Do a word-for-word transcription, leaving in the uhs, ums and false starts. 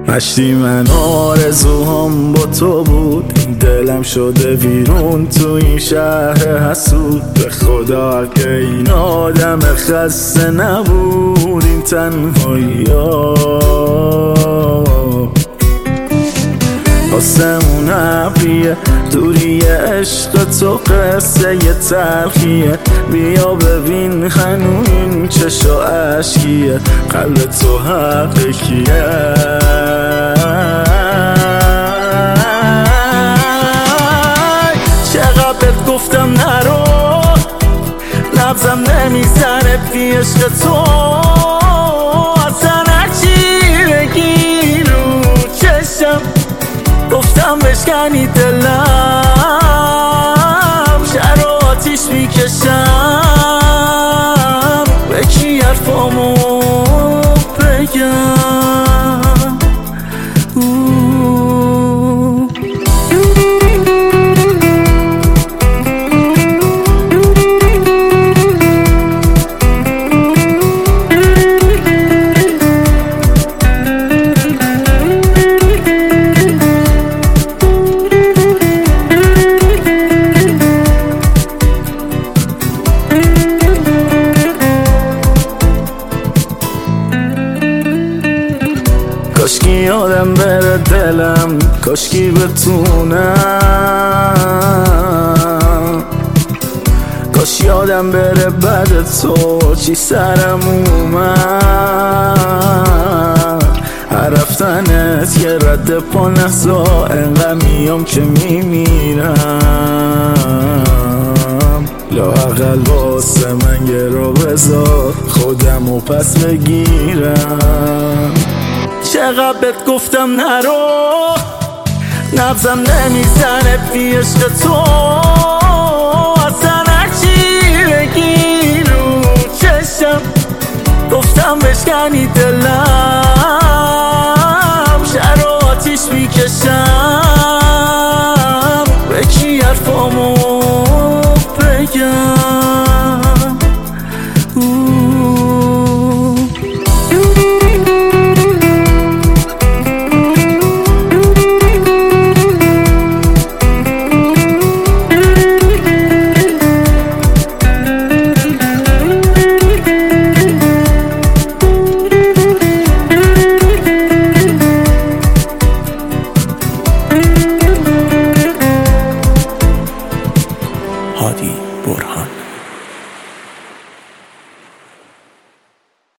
مشتی من آرزوهام با تو بود، این دلم شده ویرون تو این شهر حسود. به خدا حق این آدم خسته نبود این تنهایی ها، آسمون ابریه دوری عشق تو قصه ی تلخیه. بیا ببین هنوز این چشا عشقیه، قلب تو حق کیه؟ چقدر بهت گفتم نرو، نبضم نمیزنه بی عشق تو. اصلا هرچی بگی رو چشم گفتم بشکنی دلم، شهر آتیش میکشم به کی حرفامو بگم. کاشکی یادم بره دلم، کاشکی بتونم، کاش یادم بره بعد تو چی سرم اومد. هر رفتنت یه رد پا نخزا، انقدر میام که میمیرم. لااقل واسه من یه رو بذار خودمو پس بگیرم. چقدر بهت گفتم نرو، نبضم نمیزنه بی عشق تو. اصلا هرچی بگی رو چشم گفتم بشکنی دلم، شهر آتیش میکشم به کی حرفامو بگم. هادی برهان.